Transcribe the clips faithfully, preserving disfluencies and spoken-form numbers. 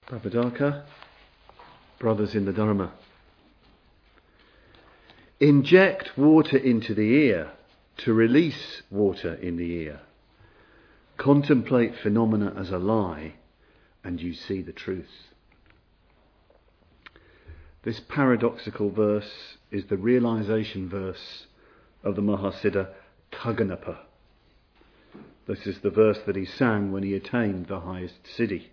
Prabhadaka, brothers in the Dharma. Inject water into the ear to release water in the ear. Contemplate phenomena as a lie and you see the truth. This paradoxical verse is the realization verse of the Mahasiddha Taganapa. This is the verse that he sang when he attained the highest siddhi.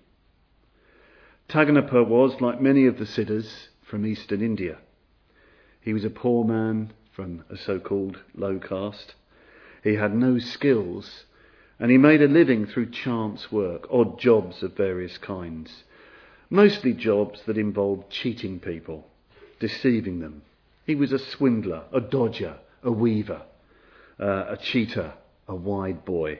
Taganapa was, like many of the siddhas, from eastern India. He was a poor man from a so-called low caste. He had no skills, and he made a living through chance work, odd jobs of various kinds. Mostly jobs that involved cheating people, deceiving them. He was a swindler, a dodger, a weaver, uh, a cheater, a wide boy.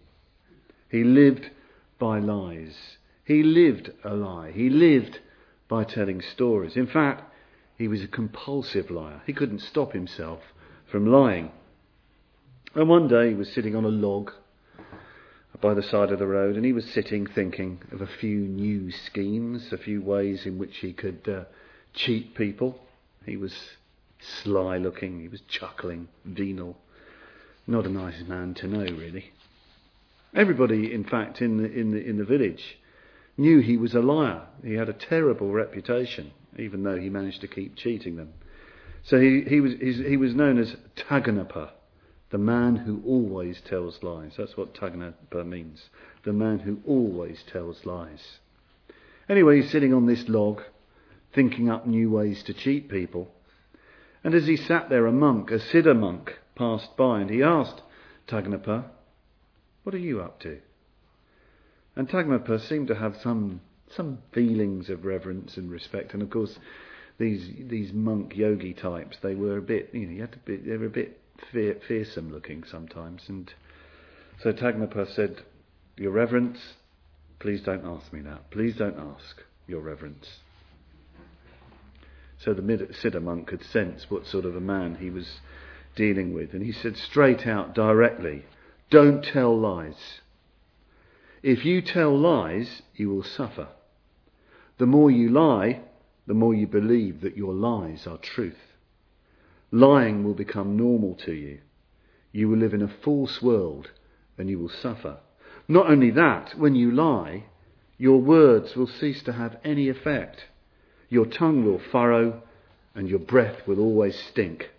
He lived by lies. He lived a lie. He lived by telling stories. In fact, he was a compulsive liar. He couldn't stop himself from lying. And one day he was sitting on a log by the side of the road, and he was sitting thinking of a few new schemes, a few ways in which he could uh, cheat people. He was sly looking, he was chuckling, venal. Not a nice man to know, really. Everybody, in fact, in the, in the, in the village knew he was a liar. He had a terrible reputation, even though he managed to keep cheating them. So he, he was he was known as Taganapa, the man who always tells lies. That's what Taganapa means, the man who always tells lies. Anyway, he's sitting on this log, thinking up new ways to cheat people. And as he sat there, a monk, a Siddha monk, passed by, and he asked Taganapa, "What are you up to?" And Taganapa seemed to have some some feelings of reverence and respect. And of course, these these monk yogi types, they were a bit, you know, you had to be, they were a bit fear, fearsome looking sometimes. And so Taganapa said, "Your Reverence, please don't ask me that. Please don't ask, Your Reverence." So the Siddha monk could sense what sort of a man he was dealing with, and he said straight out, directly, "Don't tell lies. If you tell lies, you will suffer. The more you lie, the more you believe that your lies are truth. Lying will become normal to you. You will live in a false world and you will suffer. Not only that, when you lie, your words will cease to have any effect. Your tongue will furrow and your breath will always stink."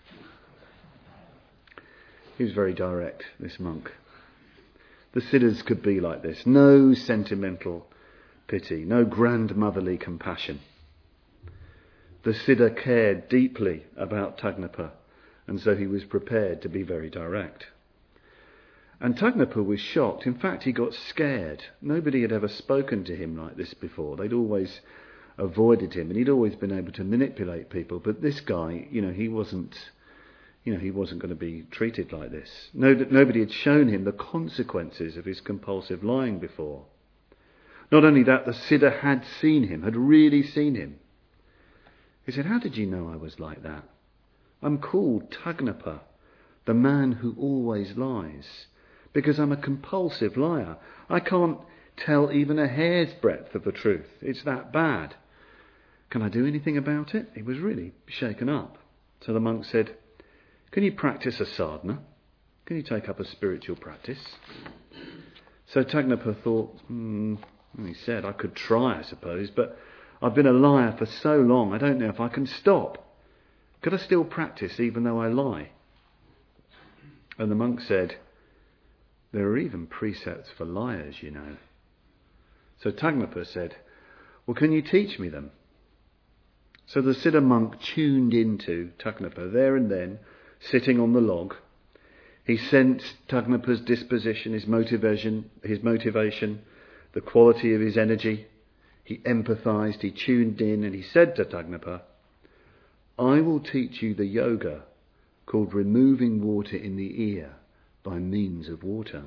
He was very direct, this monk. The siddhas could be like this. No sentimental pity, no grandmotherly compassion. The siddha cared deeply about Taganapa, and so he was prepared to be very direct. And Taganapa was shocked. In fact, he got scared. Nobody had ever spoken to him like this before. They'd always avoided him, and he'd always been able to manipulate people. But this guy, you know, he wasn't... You know, he wasn't going to be treated like this. No, nobody had shown him the consequences of his compulsive lying before. Not only that, the Siddha had seen him, had really seen him. He said, "How did you know I was like that? I'm called Taganapa, the man who always lies, because I'm a compulsive liar. I can't tell even a hair's breadth of the truth. It's that bad. Can I do anything about it?" He was really shaken up. So the monk said, "Can you practice a sadhana? Can you take up a spiritual practice?" So Taganapa thought, hmm, he said, "I could try, I suppose, but I've been a liar for so long, I don't know if I can stop. Could I still practice even though I lie?" And the monk said, "There are even precepts for liars, you know." So Taganapa said, "Well, can you teach me them?" So the Siddha monk tuned into Taganapa there and then, sitting on the log. He sensed Tagnapa's disposition, his motivation, his motivation, the quality of his energy. He empathised, he tuned in, and he said to Taganapa, "I will teach you the yoga called removing water in the ear by means of water."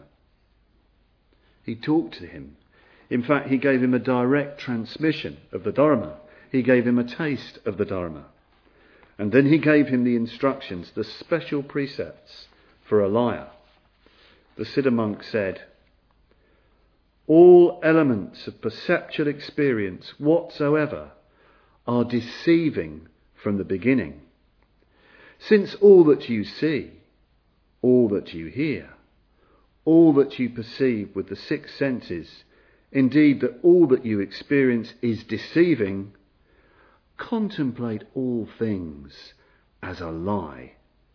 He talked to him. In fact, he gave him a direct transmission of the Dharma. He gave him a taste of the Dharma. And then he gave him the instructions, the special precepts for a liar. The Siddha monk said, all elements of perceptual experience whatsoever are deceiving from the beginning. Since all that you see, all that you hear, all that you perceive with the six senses, indeed that all that you experience is deceiving, contemplate all things as a lie.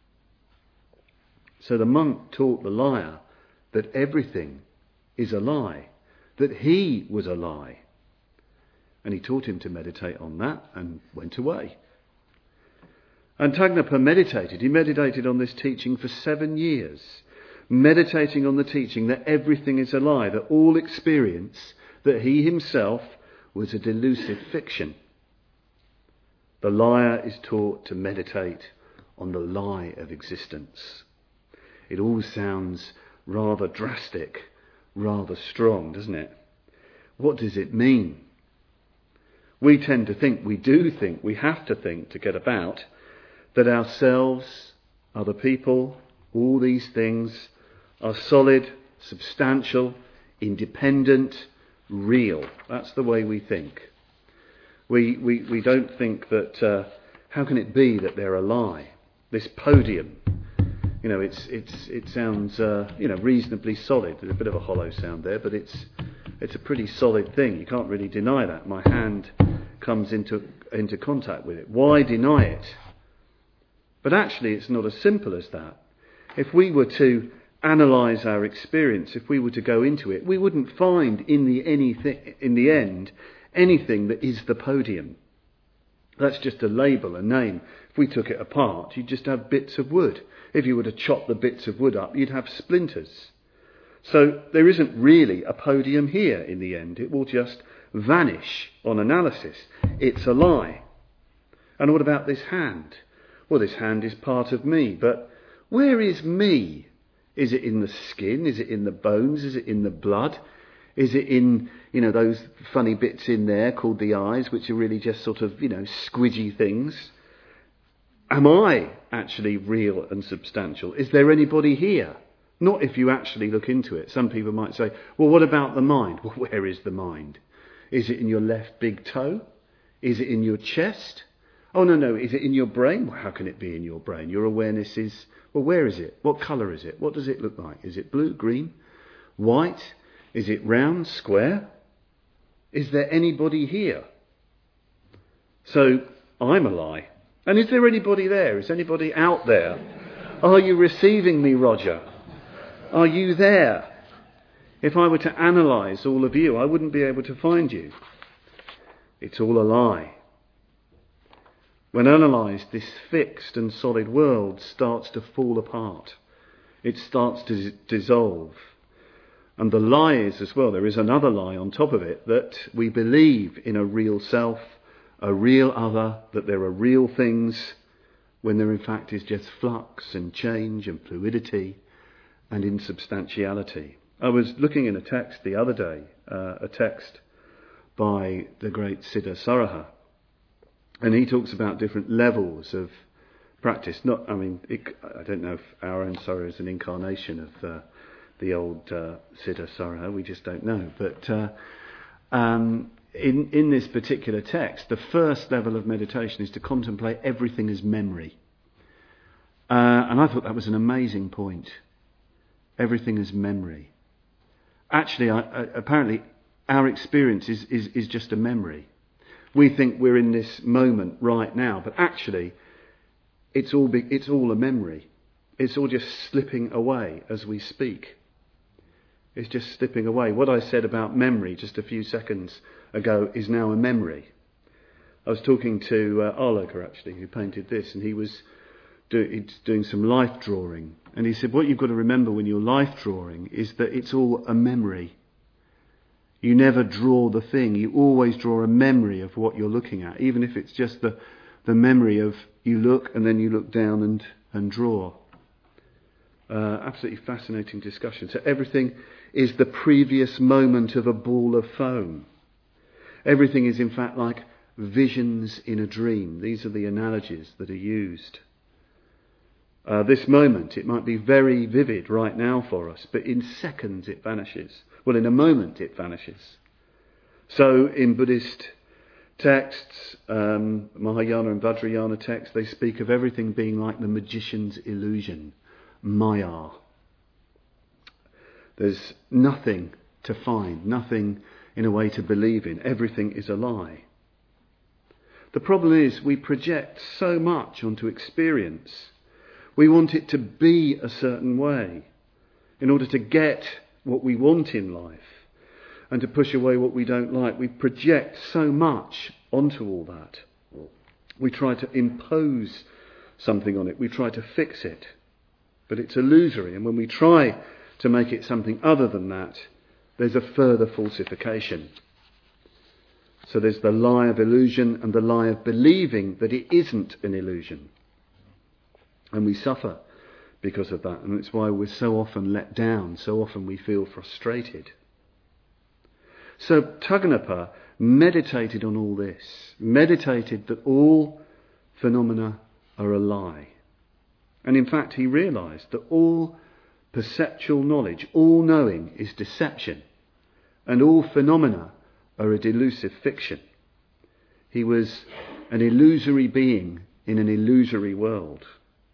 So the monk taught the liar that everything is a lie, that he was a lie. And he taught him to meditate on that and went away. And Tagnappa meditated. He meditated on this teaching for seven years, meditating on the teaching that everything is a lie, that all experience, that he himself was a delusive fiction. The liar is taught to meditate on the lie of existence. It all sounds rather drastic, rather strong, doesn't it? What does it mean? We tend to think, we do think, we have to think to get about, that ourselves, other people, all these things are solid, substantial, independent, real. That's the way we think. We we, we don't think that, uh, how can it be that they're a lie? This podium, you know, it's it's it sounds, uh, you know, reasonably solid. There's a bit of a hollow sound there, but it's it's a pretty solid thing. You can't really deny that. My hand comes into into contact with it. Why deny it? But actually, it's not as simple as that. If we were to analyse our experience, if we were to go into it, we wouldn't find in the anything in the end anything that is the podium. That's just a label, a name. If we took it apart, you'd just have bits of wood. If you were to chop the bits of wood up, you'd have splinters. So there isn't really a podium here in the end. It will just vanish on analysis. It's a lie. And what about this hand? Well, this hand is part of me, but where is me? Is it in the skin? Is it in the bones? Is it in the blood? Is it in, you know, those funny bits in there called the eyes, which are really just sort of, you know, squidgy things? Am I actually real and substantial? Is there anybody here? Not if you actually look into it. Some people might say, well, what about the mind? Well, where is the mind? Is it in your left big toe? Is it in your chest? Oh, no, no, is it in your brain? Well, how can it be in your brain? Your awareness is, well, where is it? What colour is it? What does it look like? Is it blue, green, white? Is it round, square? Is there anybody here? So, I'm a lie. And is there anybody there? Is anybody out there? Are you receiving me, Roger? Are you there? If I were to analyse all of you, I wouldn't be able to find you. It's all a lie. When analysed, this fixed and solid world starts to fall apart. It starts to dissolve. And the lie is as well, there is another lie on top of it, that we believe in a real self, a real other, that there are real things, when there in fact is just flux and change and fluidity and insubstantiality. I was looking in a text the other day, uh, a text by the great Siddha Saraha, and he talks about different levels of practice. Not, I mean, it, I don't know if our own Saraha is an incarnation of uh, the old uh, Siddha Saraha, we just don't know. But uh, um, in, in this particular text, the first level of meditation is to contemplate everything as memory. Uh, and I thought that was an amazing point. Everything as memory. Actually, I, I, apparently, our experience is, is, is just a memory. We think we're in this moment right now, but actually, it's all be, it's all a memory. It's all just slipping away as we speak. It's just slipping away. What I said about memory just a few seconds ago is now a memory. I was talking to uh, Arloker, actually, who painted this, and he was do, doing some life drawing. And he said, what you've got to remember when you're life drawing is that it's all a memory. You never draw the thing. You always draw a memory of what you're looking at, even if it's just the, the memory of you look and then you look down and, and draw. Uh, absolutely fascinating discussion. So everything is the previous moment of a ball of foam. Everything is in fact like visions in a dream. These are the analogies that are used. Uh, this moment, it might be very vivid right now for us, but in seconds it vanishes. Well, in a moment it vanishes. So in Buddhist texts, um, Mahayana and Vajrayana texts, they speak of everything being like the magician's illusion, maya. There's nothing to find, nothing in a way to believe in. Everything is a lie. The problem is we project so much onto experience. We want it to be a certain way in order to get what we want in life and to push away what we don't like. We project so much onto all that. We try to impose something on it. We try to fix it. But it's illusory. And when we try to make it something other than that, there's a further falsification. So there's the lie of illusion and the lie of believing that it isn't an illusion. And we suffer because of that. And it's why we're so often let down. So often we feel frustrated. So Tagnappa meditated on all this. Meditated that all phenomena are a lie. And in fact he realised that all perceptual knowledge, all knowing is deception. And all phenomena are a delusive fiction. He was an illusory being in an illusory world.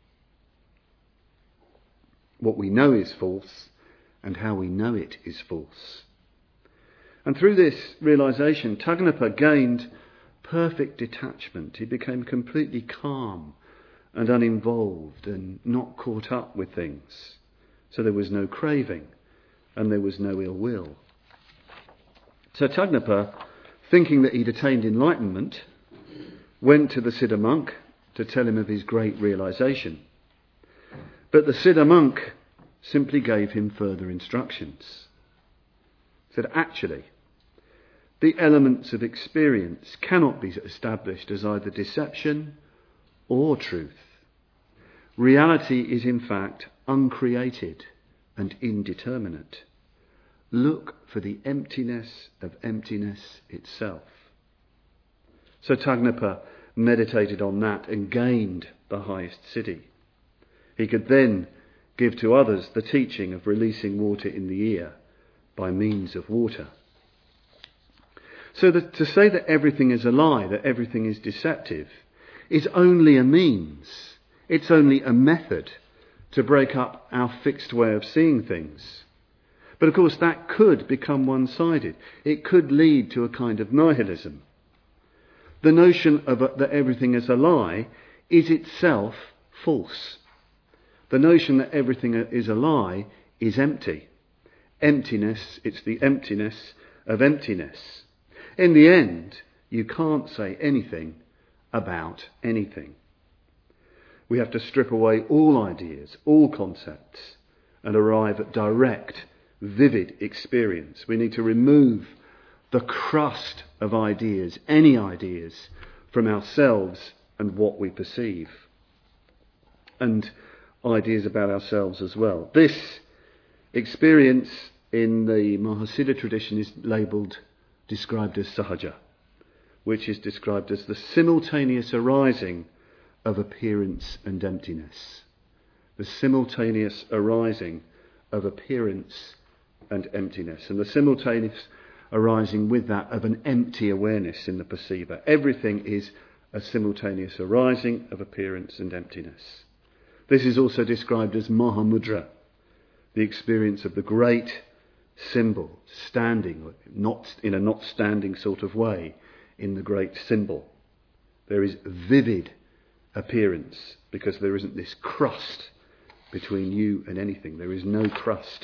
What we know is false, and how we know it is false. And through this realisation, Tagnappa gained perfect detachment. He became completely calm and uninvolved and not caught up with things. So there was no craving and there was no ill will. So Tagnappa, thinking that he'd attained enlightenment, went to the Siddha monk to tell him of his great realisation. But the Siddha monk simply gave him further instructions. He said, actually, the elements of experience cannot be established as either deception or truth. Reality is in fact uncreated and indeterminate. Look for the emptiness of emptiness itself. So Tagnappa meditated on that and gained the highest siddhi. He could then give to others the teaching of releasing water in the ear by means of water. So that to say that everything is a lie, that everything is deceptive, is only a means. It's only a method to break up our fixed way of seeing things. But of course that could become one-sided. It could lead to a kind of nihilism. The notion of a, that everything is a lie is itself false. The notion that everything is a lie is empty. Emptiness, it's the emptiness of emptiness. In the end, you can't say anything about anything. We have to strip away all ideas, all concepts, and arrive at direct, vivid experience. We need to remove the crust of ideas, any ideas, from ourselves and what we perceive. And ideas about ourselves as well. This experience in the Mahasiddha tradition is labelled, described as sahaja, which is described as the simultaneous arising of appearance and emptiness. The simultaneous arising of appearance and emptiness. And the simultaneous arising with that of an empty awareness in the perceiver. Everything is a simultaneous arising of appearance and emptiness. This is also described as Mahamudra, the experience of the great symbol, standing, not in a not standing sort of way, in the great symbol. There is vivid appearance because there isn't this crust between you and anything. There is no crust.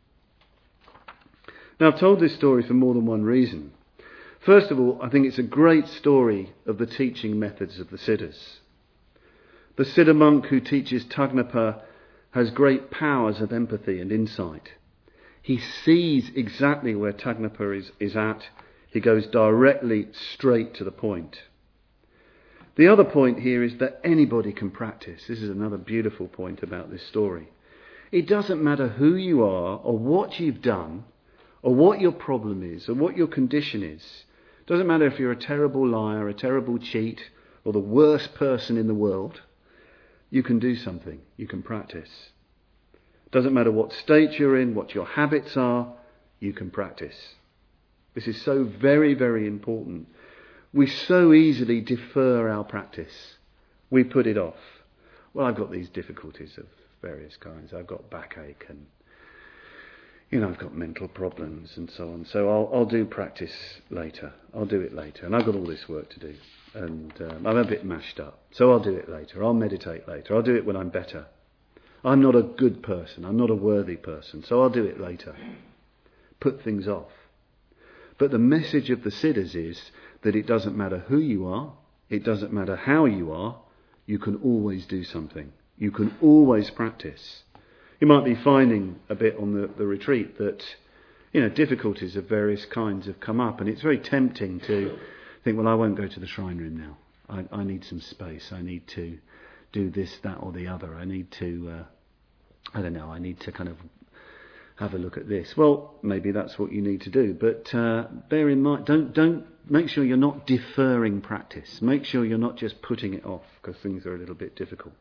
Now, I've told this story for more than one reason. First of all, I think it's a great story of the teaching methods of the Siddhas. The Siddha monk who teaches Tagnappa has great powers of empathy and insight. He sees exactly where Tagnappa is, is at. He goes directly straight to the point. The other point here is that anybody can practice. This is another beautiful point about this story. It doesn't matter who you are or what you've done or what your problem is or what your condition is. It doesn't matter if you're a terrible liar, a terrible cheat, or the worst person in the world. You can do something. You can practice. It doesn't matter what state you're in, what your habits are. you can practice. This is so very, very important. We so easily defer our practice. We put it off. Well, I've got these difficulties of various kinds. I've got backache and, you know, I've got mental problems and so on. So I'll, I'll do practice later. I'll do it later. And I've got all this work to do. And um, I'm a bit mashed up. So I'll do it later. I'll meditate later. I'll do it when I'm better. I'm not a good person. I'm not a worthy person. So I'll do it later. Put things off. But the message of the Siddhas is that it doesn't matter who you are. It doesn't matter how you are. You can always do something. You can always practice. You might be finding a bit on the, the retreat that, you know, difficulties of various kinds have come up, and it's very tempting to think, well, I won't go to the shrine room now. I, I need some space. I need to do this, that, or the other. I need to, uh, I don't know, I need to kind of have a look at this. Well, maybe that's what you need to do, but uh, bear in mind, don't don't make sure you're not deferring practice. Make sure you're not just putting it off because things are a little bit difficult.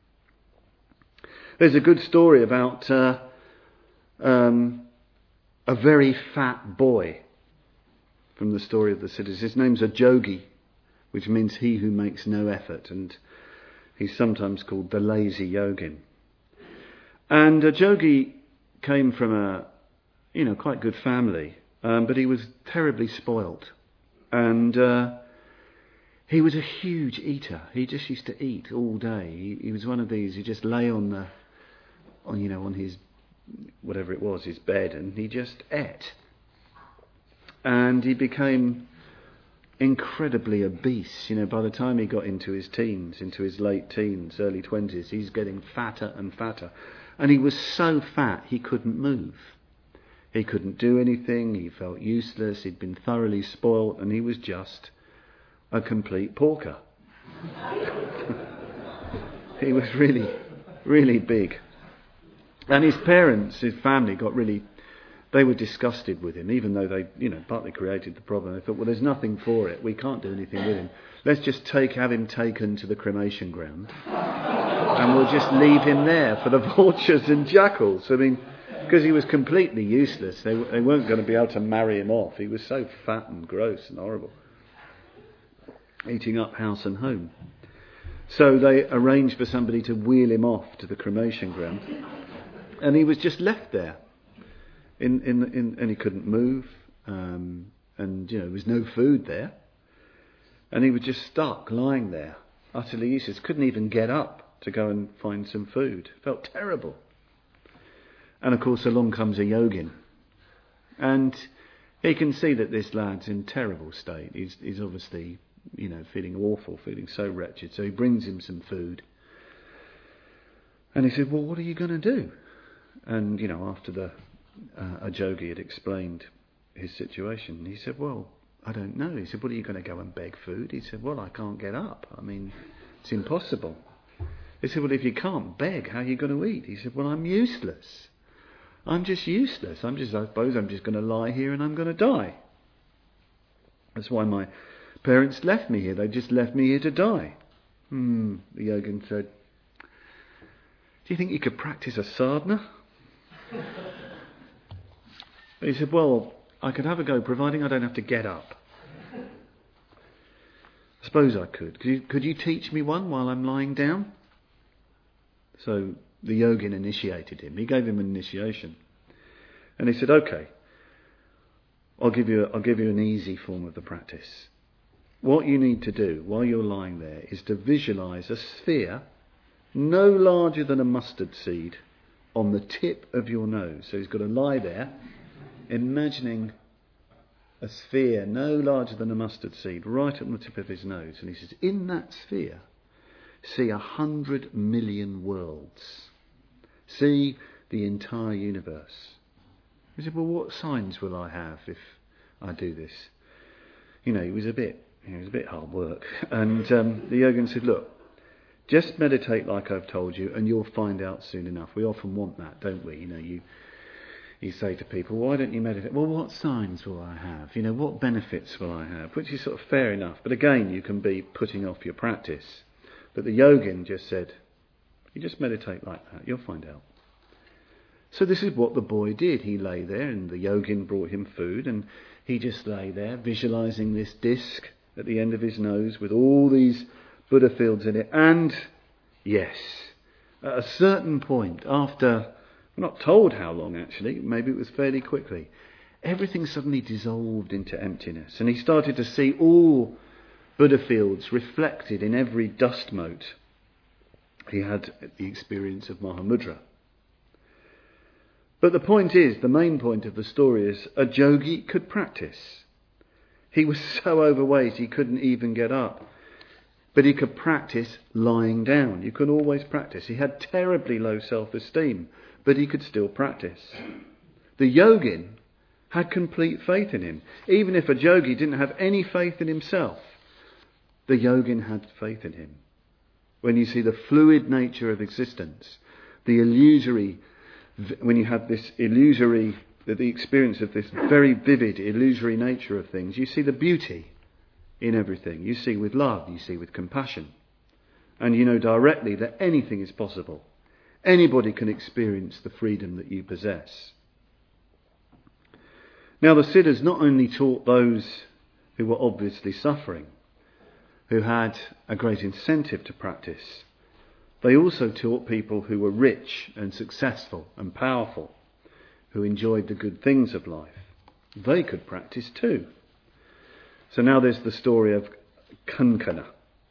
There's a good story about uh, um, a very fat boy from the story of the Siddhas. His name's a Jogi, which means he who makes no effort, and he's sometimes called the lazy yogin. And a Jogi came from a, you know, quite good family, um, but he was terribly spoilt, and uh, he was a huge eater. He just used to eat all day. He, he was one of these who just lay on the, on you know, on his whatever it was, his bed, and he just ate. And he became incredibly obese. You know, by the time he got into his teens, into his late teens, early twenties, he's getting fatter and fatter. And he was so fat he couldn't move. He couldn't do anything. He felt useless. He'd been thoroughly spoilt, and he was just a complete porker. He was really, really big. And his parents, his family, got really, they were disgusted with him, even though they, you know, partly created the problem. They thought, well, there's nothing for it. We can't do anything with him. Let's just take, have him taken to the cremation ground, and we'll just leave him there for the vultures and jackals. I mean, because he was completely useless. They, they weren't going to be able to marry him off. He was so fat and gross and horrible, eating up house and home. So they arranged for somebody to wheel him off to the cremation ground, and he was just left there. In, in, in, and he couldn't move, um, and you know there was no food there, and he was just stuck lying there, utterly useless. Couldn't even get up to go and find some food. Felt terrible. And of course, along comes a yogin, and he can see that this lad's in terrible state. He's, he's obviously, you know, feeling awful, feeling so wretched. So he brings him some food, and he said, "Well, what are you going to do?" And you know, after the Uh, a Jogi had explained his situation. He said, well, I don't know. He said, well, are you going to go and beg food? He said, well, I can't get up. I mean, it's impossible. He said, well, if you can't beg, how are you going to eat? He said, well, I'm useless. I'm just useless. I'm just, I suppose I'm just going to lie here and I'm going to die. That's why my parents left me here. They just left me here to die. Hmm, the yogin said, do you think you could practice a sadhana? He said, well, I could have a go, providing I don't have to get up. I suppose I could. Could you, could you teach me one while I'm lying down? So the yogin initiated him. He gave him an initiation. And he said, okay, I'll give you, I'll give you an easy form of the practice. What you need to do while you're lying there is to visualise a sphere no larger than a mustard seed on the tip of your nose. So he's got to lie there, imagining a sphere no larger than a mustard seed right on the tip of his nose. And he says, in that sphere, see a hundred million worlds. See the entire universe. He said, well, what signs will I have if I do this? You know, it was a bit, it was a bit hard work. And um, the yogin said, look, just meditate like I've told you and you'll find out soon enough. We often want that, don't we? You know, you... You say to people, why don't you meditate? Well, what signs will I have? You know, what benefits will I have? Which is sort of fair enough. But again, you can be putting off your practice. But the yogin just said, you just meditate like that, you'll find out. So this is what the boy did. He lay there and the yogin brought him food, and he just lay there visualising this disc at the end of his nose with all these Buddha fields in it. And yes, at a certain point, after, we're not told how long actually, maybe it was fairly quickly, everything suddenly dissolved into emptiness, and he started to see all Buddha fields reflected in every dust mote. He had the experience of Mahamudra. But the point is, the main point of the story is, a yogi could practice. He was so overweight he couldn't even get up. But he could practice lying down. You could always practice. He had terribly low self-esteem, but he could still practice. The yogin had complete faith in him. Even if a yogi didn't have any faith in himself, the yogin had faith in him. When you see the fluid nature of existence, the illusory, when you have this illusory, the experience of this very vivid, illusory nature of things, you see the beauty in everything. You see with love, you see with compassion. And you know directly that anything is possible. Anybody can experience the freedom that you possess. Now the Siddhas not only taught those who were obviously suffering, who had a great incentive to practice, they also taught people who were rich and successful and powerful, who enjoyed the good things of life. They could practice too. So now there's the story of Kankana.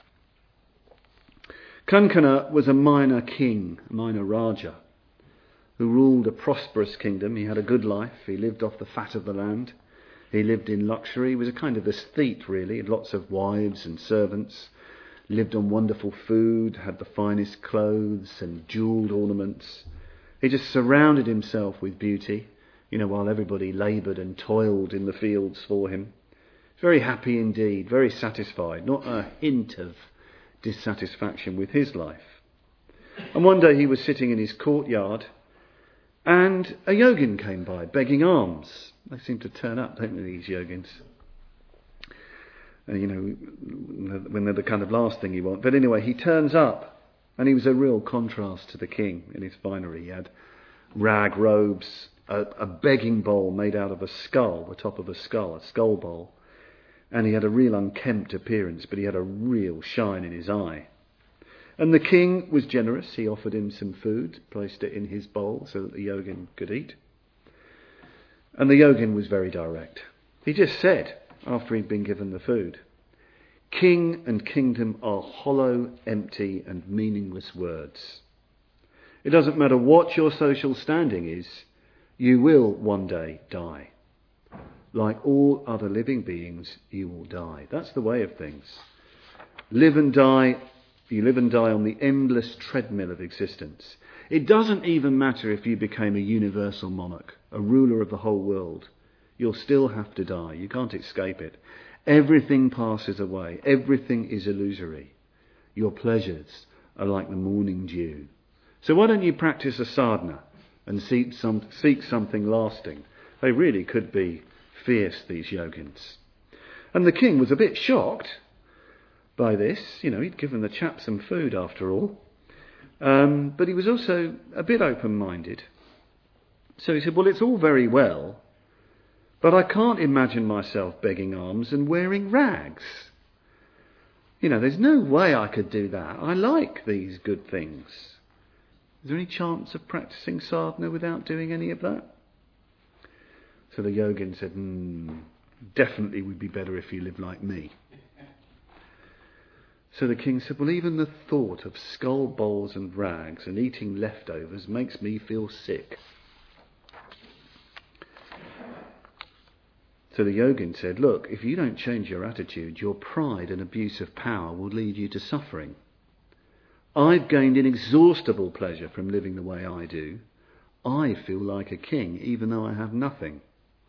Kankana was a minor king, a minor Raja, who ruled a prosperous kingdom. He had a good life. He lived off the fat of the land. He lived in luxury. He was a kind of aesthete, really. He had lots of wives and servants. Lived on wonderful food, had the finest clothes and jewelled ornaments. He just surrounded himself with beauty, you know, while everybody laboured and toiled in the fields for him. Very happy indeed, very satisfied, not a hint of dissatisfaction with his life. And one day he was sitting in his courtyard, and a yogin came by begging alms. They seem to turn up, don't they, these yogins? Uh, you know, when they're the kind of last thing you want. But anyway, he turns up, and he was a real contrast to the king in his finery. He had rag robes, a, a begging bowl made out of a skull, the top of a skull, a skull bowl. And he had a real unkempt appearance, but he had a real shine in his eye. And the king was generous. He offered him some food, placed it in his bowl so that the yogin could eat. And the yogin was very direct. He just said, after he'd been given the food, "King and kingdom are hollow, empty and meaningless words. It doesn't matter what your social standing is, you will one day die. Like all other living beings, you will die." That's the way of things. Live and die, you live and die on the endless treadmill of existence. It doesn't even matter if you became a universal monarch, a ruler of the whole world. You'll still have to die. You can't escape it. Everything passes away. Everything is illusory. Your pleasures are like the morning dew. So why don't you practice a sadhana and seek, some, seek something lasting? They really could be fierce, these yogins. And the king was a bit shocked by this. You know, he'd given the chap some food after all. Um, but he was also a bit open-minded. So he said, well, it's all very well, but I can't imagine myself begging alms and wearing rags. You know, there's no way I could do that. I like these good things. Is there any chance of practicing sadhana without doing any of that? So the yogin said, hmm, definitely would be better if you lived like me. So the king said, well, even the thought of skull bowls and rags and eating leftovers makes me feel sick. So the yogin said, look, if you don't change your attitude, your pride and abuse of power will lead you to suffering. I've gained inexhaustible pleasure from living the way I do. I feel like a king, even though I have nothing.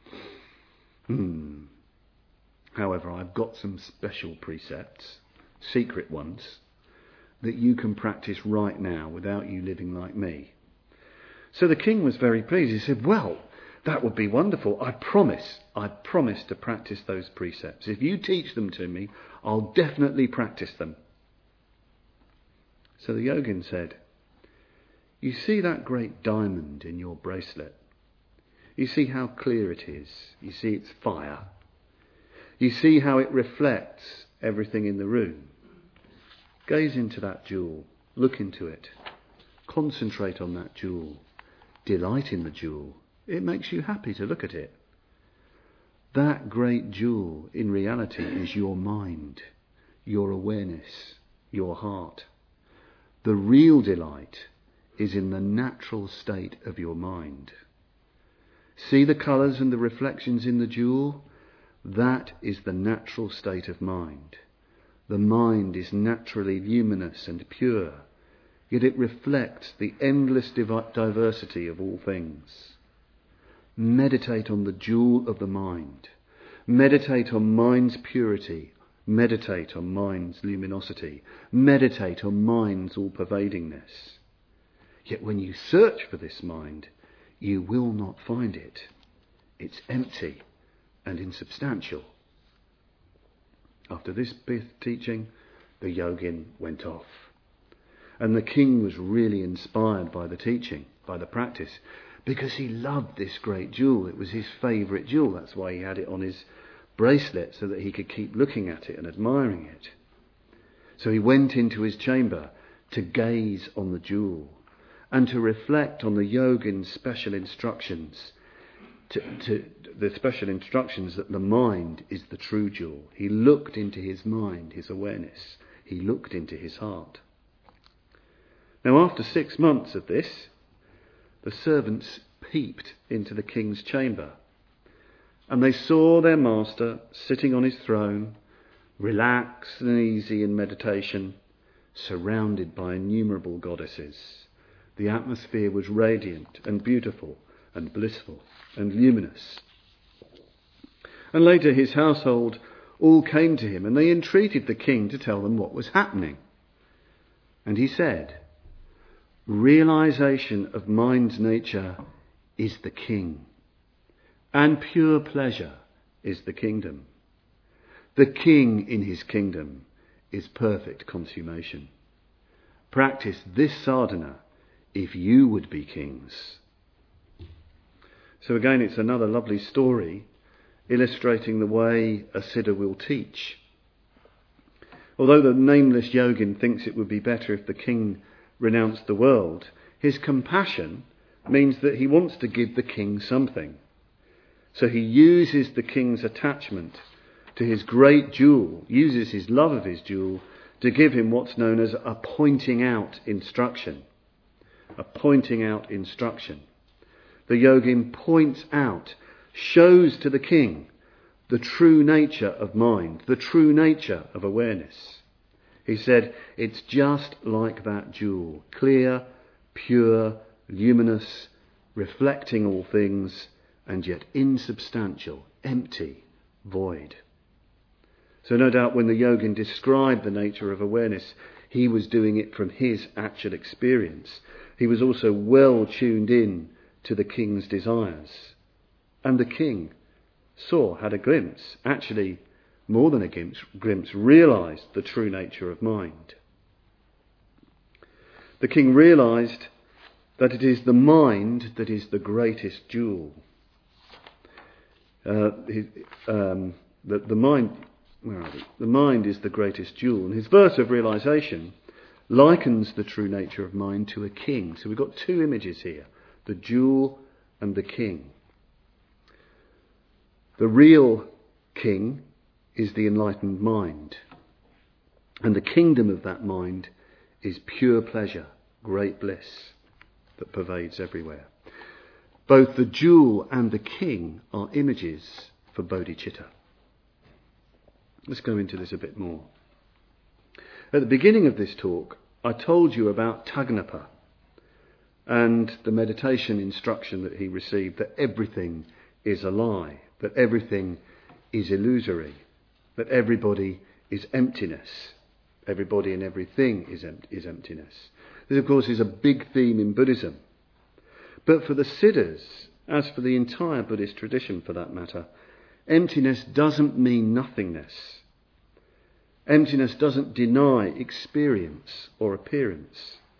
Hmm. However, I've got some special precepts, secret ones, that you can practice right now without you living like me. So the king was very pleased. He said, well, that would be wonderful. I promise, I promise to practice those precepts. If you teach them to me, I'll definitely practice them. So the yogin said, You see that great diamond in your bracelet. You see how clear it is. You see its fire. You see how it reflects everything in the room. Gaze into that jewel. Look into it. Concentrate on that jewel. Delight in the jewel. It makes you happy to look at it. That great jewel, in reality, is your mind, your awareness, your heart. The real delight is in the natural state of your mind. See the colours and the reflections in the jewel? That is the natural state of mind. The mind is naturally luminous and pure, yet it reflects the endless div- diversity of all things. Meditate on the jewel of the mind. Meditate on mind's purity. Meditate on mind's luminosity. Meditate on mind's all-pervadingness. Yet when you search for this mind, you will not find it. It's empty and insubstantial. After this teaching, the yogin went off. And the king was really inspired by the teaching, by the practice, because he loved this great jewel. It was his favourite jewel. That's why he had it on his bracelet, so that he could keep looking at it and admiring it. So he went into his chamber to gaze on the jewel and to reflect on the yogin's special instructions, to, to the special instructions that the mind is the true jewel. He looked into his mind, his awareness. He looked into his heart. Now, after six months of this, the servants peeped into the king's chamber, and they saw their master sitting on his throne, relaxed and easy in meditation, surrounded by innumerable goddesses. The atmosphere was radiant and beautiful and blissful and luminous. And later his household all came to him, and they entreated the king to tell them what was happening. And he said, realization of mind's nature is the king, and pure pleasure is the kingdom. The king in his kingdom is perfect consummation. Practice this sadhana if you would be kings. So again, it's another lovely story illustrating the way a siddha will teach. Although the nameless yogin thinks it would be better if the king renounced the world, his compassion means that he wants to give the king something. So he uses the king's attachment to his great jewel, uses his love of his jewel to give him what's known as a pointing out instruction. A pointing out instruction. The yogin points out, shows to the king the true nature of mind, the true nature of awareness. He said, it's just like that jewel, clear, pure, luminous, reflecting all things, and yet insubstantial, empty, void. So no doubt when the yogin described the nature of awareness, he was doing it from his actual experience. He was also well tuned in to the king's desires. And the king saw, had a glimpse, actually more than a glimpse, glimpse realised the true nature of mind. The king realised that it is the mind that is the greatest jewel. Uh, he, um, the, the mind, where are we? The mind is the greatest jewel. And his verse of realisation likens the true nature of mind to a king. So we've got two images here, the jewel and the king. The real king is the enlightened mind. And the kingdom of that mind is pure pleasure, great bliss that pervades everywhere. Both the jewel and the king are images for bodhicitta. Let's go into this a bit more. At the beginning of this talk, I told you about Tagnappa and the meditation instruction that he received, that everything is a lie, that everything is illusory, that everybody is emptiness. Everybody and everything is, em- is emptiness. This, of course, is a big theme in Buddhism. But for the siddhas, as for the entire Buddhist tradition for that matter, emptiness doesn't mean nothingness. Emptiness doesn't deny experience or appearance.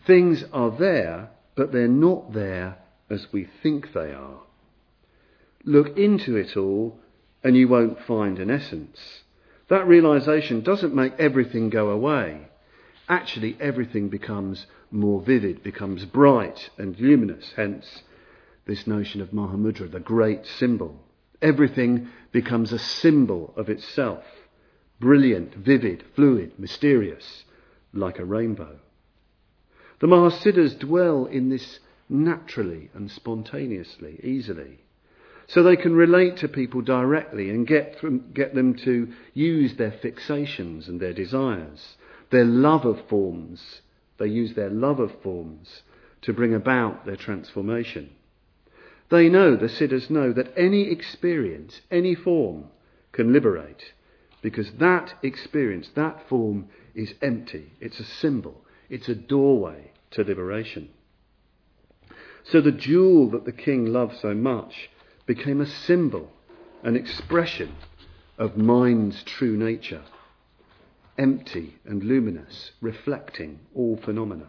Things are there, but they're not there as we think they are. Look into it all and you won't find an essence. That realisation doesn't make everything go away. Actually, everything becomes more vivid, becomes bright and luminous, hence this notion of Mahamudra, the great symbol. Everything becomes a symbol of itself, brilliant, vivid, fluid, mysterious, like a rainbow. The Mahasiddhas dwell in this naturally and spontaneously, easily, so they can relate to people directly and get, from, get them to use their fixations and their desires, their love of forms. They use their love of forms to bring about their transformation. They know, the Siddhas know, that any experience, any form can liberate, because that experience, that form is empty. It's a symbol. It's a doorway to liberation. So the jewel that the king loved so much became a symbol, an expression of mind's true nature, empty and luminous, reflecting all phenomena.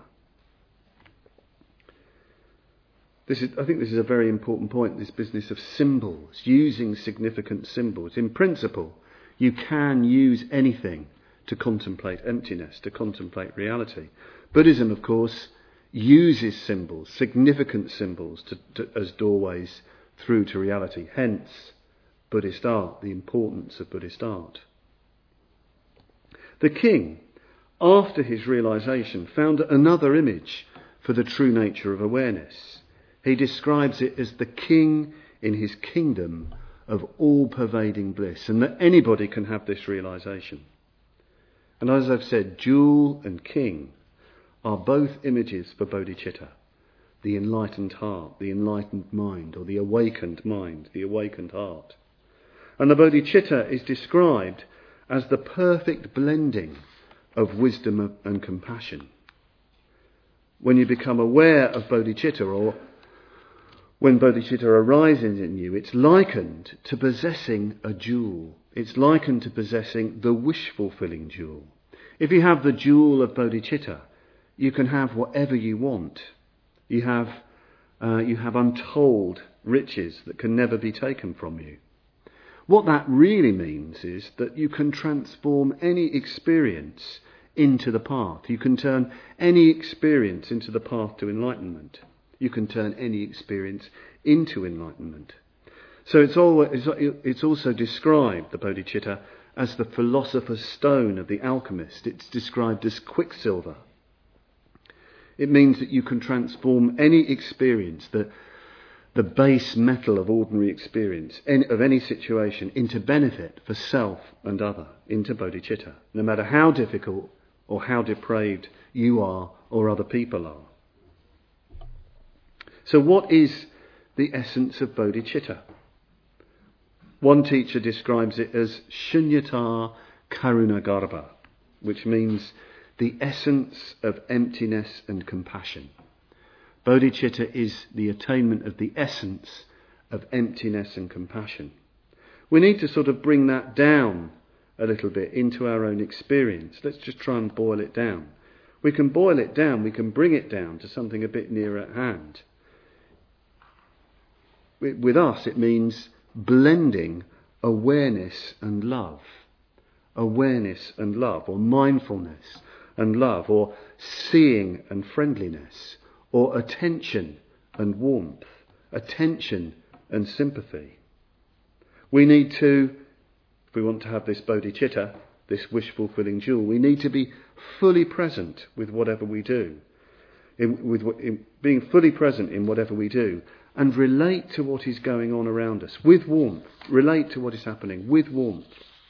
This is, I think this is a very important point, this business of symbols, using significant symbols. In principle, you can use anything to contemplate emptiness, to contemplate reality. Buddhism, of course, uses symbols, significant symbols, to, to, as doorways through to reality. Hence, Buddhist art, the importance of Buddhist art. The king, after his realisation, found another image for the true nature of awareness. He describes it as the king in his kingdom of all-pervading bliss, and that anybody can have this realisation. And as I've said, jewel and king are both images for bodhicitta, the enlightened heart, the enlightened mind, or the awakened mind, the awakened heart. And the bodhicitta is described as the perfect blending of wisdom and compassion. When you become aware of bodhicitta, or when bodhicitta arises in you, it's likened to possessing a jewel. It's likened to possessing the wish-fulfilling jewel. If you have the jewel of bodhicitta, you can have whatever you want. You have, uh, you have untold riches that can never be taken from you. What that really means is that you can transform any experience into the path. You can turn any experience into the path to enlightenment. You can turn any experience into enlightenment. So it's, always, it's also described, the bodhicitta, as the philosopher's stone of the alchemist. It's described as quicksilver. It means that you can transform any experience, the, the base metal of ordinary experience, any, of any situation, into benefit for self and other, into bodhicitta, no matter how difficult or how depraved you are or other people are. So what is the essence of bodhicitta? One teacher describes it as shunyata karunagarbha, which means the essence of emptiness and compassion. Bodhicitta is the attainment of the essence of emptiness and compassion. We need to sort of bring that down a little bit into our own experience. Let's just try and boil it down. We can boil it down, we can bring it down to something a bit nearer at hand. With us, it means blending awareness and love. Awareness and love, or mindfulness and love, or seeing and friendliness, or attention and warmth, attention and sympathy. We need to, if we want to have this bodhicitta, this wish-fulfilling jewel, we need to be fully present with whatever we do, in, with in, being fully present in whatever we do, and relate to what is going on around us with warmth, relate to what is happening with warmth.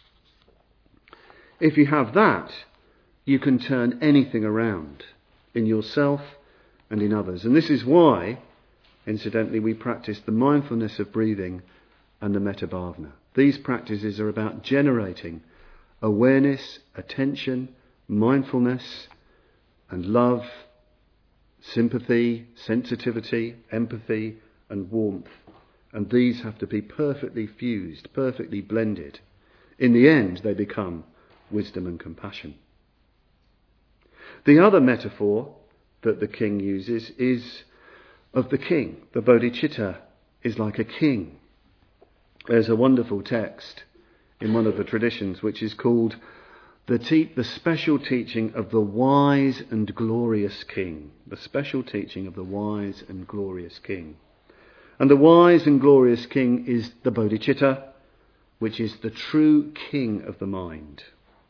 If you have that, you can turn anything around in yourself and in others. And this is why, incidentally, we practice the mindfulness of breathing and the metta bhavana. These practices are about generating awareness, attention, mindfulness, and love, sympathy, sensitivity, empathy, and warmth. And these have to be perfectly fused, perfectly blended. In the end, they become wisdom and compassion. The other metaphor that the king uses is of the king. The bodhicitta is like a king. There's a wonderful text in one of the traditions which is called the, te- the special teaching of the wise and glorious king. The special teaching of the wise and glorious king. And the wise and glorious king is the bodhicitta, which is the true king of the mind.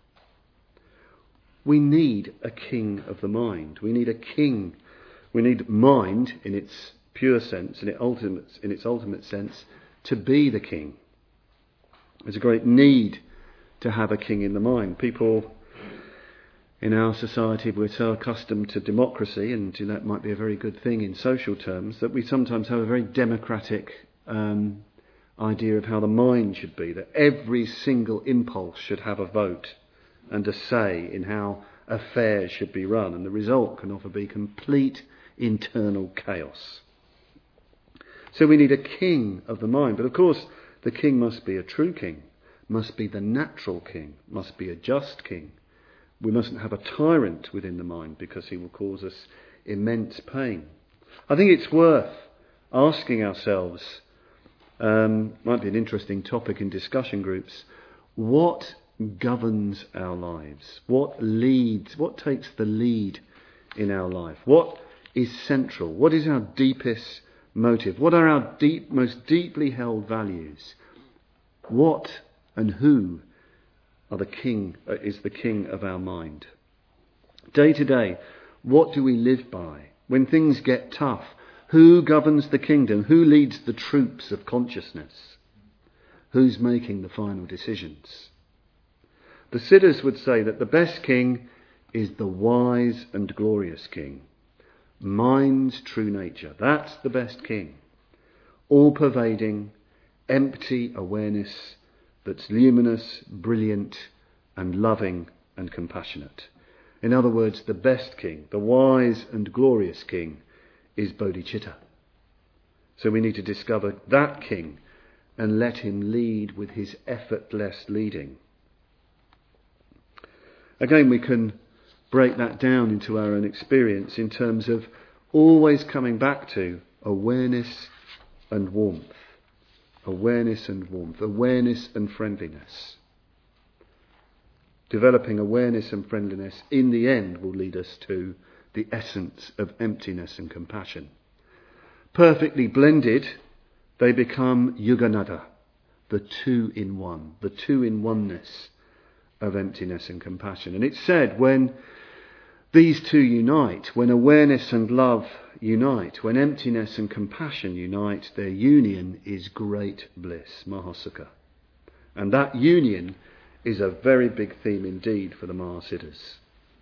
We need a king of the mind. We need a king. We need mind in its pure sense, in its ultimate, in its ultimate sense, to be the king. There's a great need to have a king in the mind. People in our society, we're so accustomed to democracy, and that might be a very good thing in social terms, that we sometimes have a very democratic um, idea of how the mind should be, that every single impulse should have a vote and a say in how affairs should be run, and the result can often be complete internal chaos. So we need a king of the mind, but of course the king must be a true king, must be the natural king, must be a just king. We mustn't have a tyrant within the mind because he will cause us immense pain. I think it's worth asking ourselves, um, might be an interesting topic in discussion groups, what governs our lives? What leads, what takes the lead in our life? What is central? What is our deepest motive? What are our deep, most deeply held values? What and who are the king, uh, is the king of our mind? Day to day, what do we live by? When things get tough, who governs the kingdom? Who leads the troops of consciousness? Who's making the final decisions? The Siddhas would say that the best king is the wise and glorious king. Mind's true nature. That's the best king. All-pervading, empty awareness that's luminous, brilliant, and loving and compassionate. In other words, the best king, the wise and glorious king, is bodhicitta. So we need to discover that king and let him lead with his effortless leading. Again, we can break that down into our own experience in terms of always coming back to awareness and warmth. Awareness and warmth. Awareness and friendliness. Developing awareness and friendliness in the end will lead us to the essence of emptiness and compassion. Perfectly blended, they become Yuganada, the two in one, the two in oneness of emptiness and compassion. And it's said when these two unite, when awareness and love unite, when emptiness and compassion unite, their union is great bliss, Mahasukha. And that union is a very big theme indeed for the Mahasiddhas.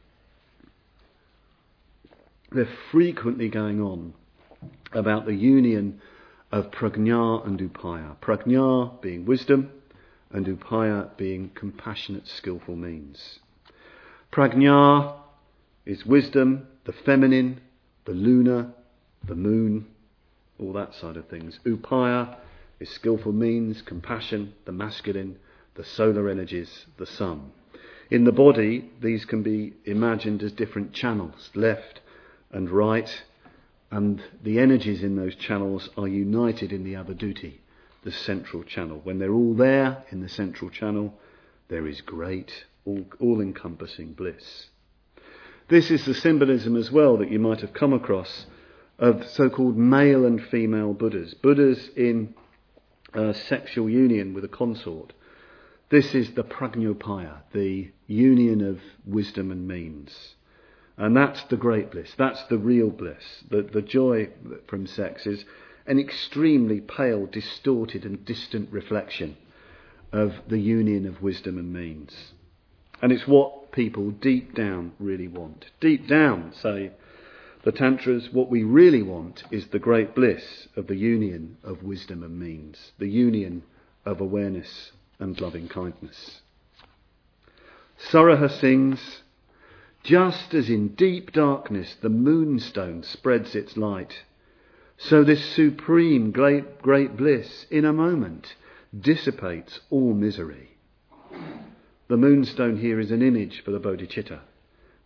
They're frequently going on about the union of prajna and upaya. Prajna being wisdom, and upaya being compassionate, skillful means. Prajna is wisdom, the feminine, the lunar, the moon, all that side of things. Upaya is skillful means, compassion, the masculine, the solar energies, the sun. In the body, these can be imagined as different channels, left and right, and the energies in those channels are united in the avaduti, the central channel. When they're all there in the central channel, there is great, all, all-encompassing bliss. This is the symbolism as well that you might have come across of so-called male and female Buddhas. Buddhas in uh, sexual union with a consort. This is the prajnopaya, the union of wisdom and means. And that's the great bliss. That's the real bliss. The, the joy from sex is an extremely pale, distorted and distant reflection of the union of wisdom and means. And it's what people deep down really want. Deep down, say the Tantras, what we really want is the great bliss of the union of wisdom and means, the union of awareness and loving kindness. Saraha sings, just as in deep darkness the moonstone spreads its light, so this supreme great, great bliss in a moment dissipates all misery. The moonstone here is an image for the bodhicitta.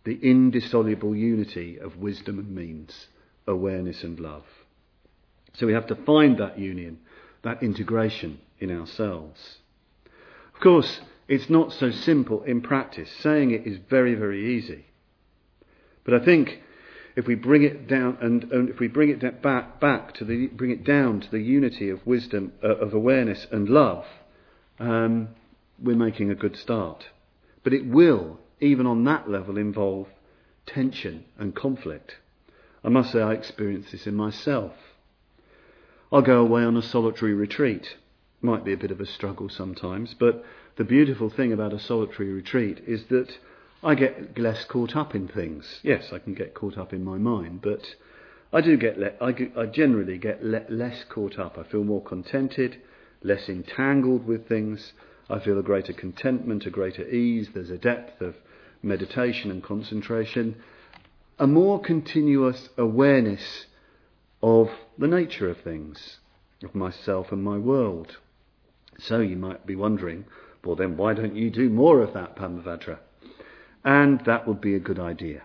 the indissoluble unity of wisdom and means, awareness and love. So we have to find that union, that integration in ourselves. Of course, it's not so simple in practice. Saying it is very, very easy. But I think if we bring it down and, and if we bring it back back to the bring it down to the unity of wisdom, uh, of awareness and love, um, we're making a good start. But it will, even on that level, involve tension and conflict. I must say I experience this in myself. I'll go away on a solitary retreat. Might be a bit of a struggle sometimes, but the beautiful thing about a solitary retreat is that I get less caught up in things. Yes, I can get caught up in my mind, but I do get. Le- I, I generally get le- less caught up. I feel more contented, less entangled with things. I feel a greater contentment, a greater ease. There's a depth of meditation and concentration, a more continuous awareness of the nature of things, of myself and my world. So you might be wondering, well then why don't you do more of that, Padmavajra? And that would be a good idea.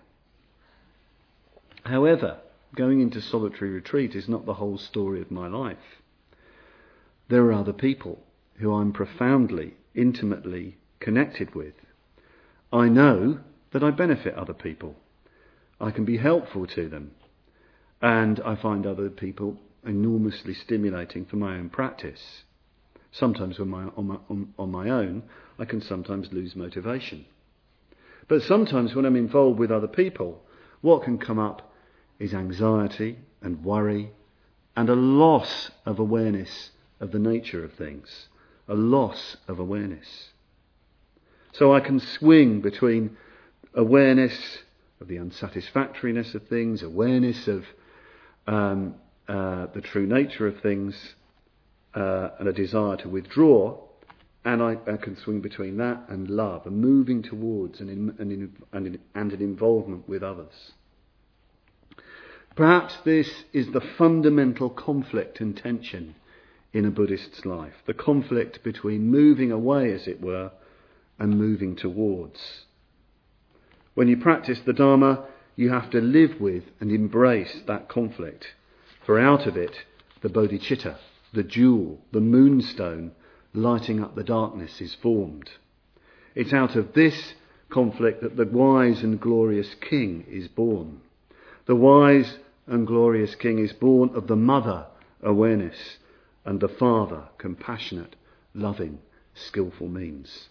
However, going into solitary retreat is not the whole story of my life. There are other people who I'm profoundly, intimately connected with. I know that I benefit other people. I can be helpful to them. And I find other people enormously stimulating for my own practice. Sometimes when my, on, my, on, on my own, I can sometimes lose motivation. But sometimes when I'm involved with other people, what can come up is anxiety and worry and a loss of awareness of the nature of things. A loss of awareness. So I can swing between awareness of the unsatisfactoriness of things, awareness of um, uh, the true nature of things, uh, and a desire to withdraw, and I, I can swing between that and love, and moving towards an, in, an, in, and, in, and an involvement with others. Perhaps this is the fundamental conflict and tension in a Buddhist's life, the conflict between moving away, as it were, and moving towards. When you practice the Dharma, you have to live with and embrace that conflict. For out of it, the bodhicitta, the jewel, the moonstone, lighting up the darkness is formed. It's out of this conflict that the wise and glorious king is born. The wise and glorious king is born of the mother, awareness, and the father, compassionate, loving, skillful means.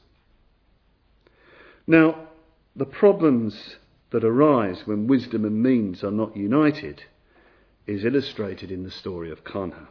Now, the problems that arise when wisdom and means are not united is illustrated in the story of Kanha.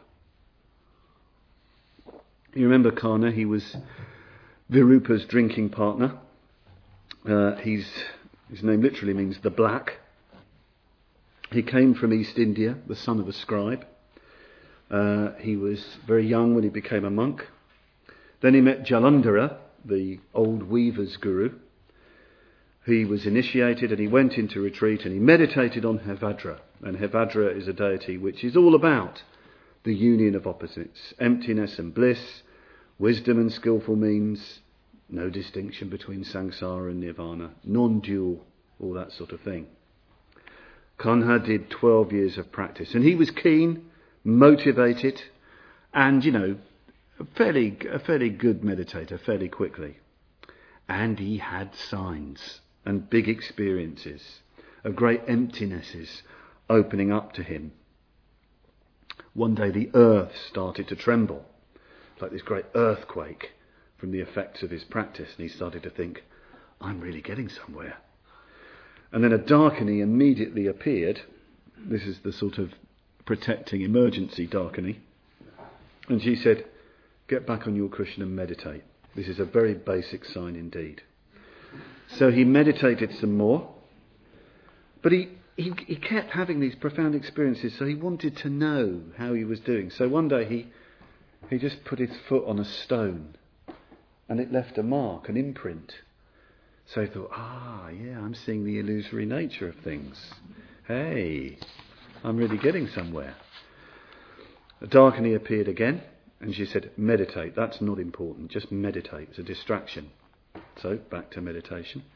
You remember Kanha, he was Virupa's drinking partner. Uh, he's, his name literally means the black. He came from East India, the son of a scribe. Uh, he was very young when he became a monk. Then he met Jalandhara, the old weaver's guru. He was initiated and he went into retreat and he meditated on Hevadra. And Hevadra is a deity which is all about the union of opposites, emptiness and bliss, wisdom and skillful means, no distinction between samsara and nirvana, non-dual, all that sort of thing. Kanha did twelve years of practice and he was keen, motivated, and, you know, a fairly, a fairly good meditator, fairly quickly. And he had signs and big experiences of great emptinesses opening up to him. One day the earth started to tremble, like this great earthquake from the effects of his practice, and he started to think, I'm really getting somewhere. And then a Dakini immediately appeared. This is the sort of protecting emergency Dakini. And she said, get back on your cushion and meditate. This is a very basic sign indeed. So he meditated some more, but he, he, he kept having these profound experiences, so he wanted to know how he was doing. So one day he, he just put his foot on a stone, and it left a mark, an imprint. So he thought, ah, yeah, I'm seeing the illusory nature of things. Hey, I'm really getting somewhere. A Dakini appeared again, and she said, meditate, that's not important, just meditate, it's a distraction. So, back to meditation.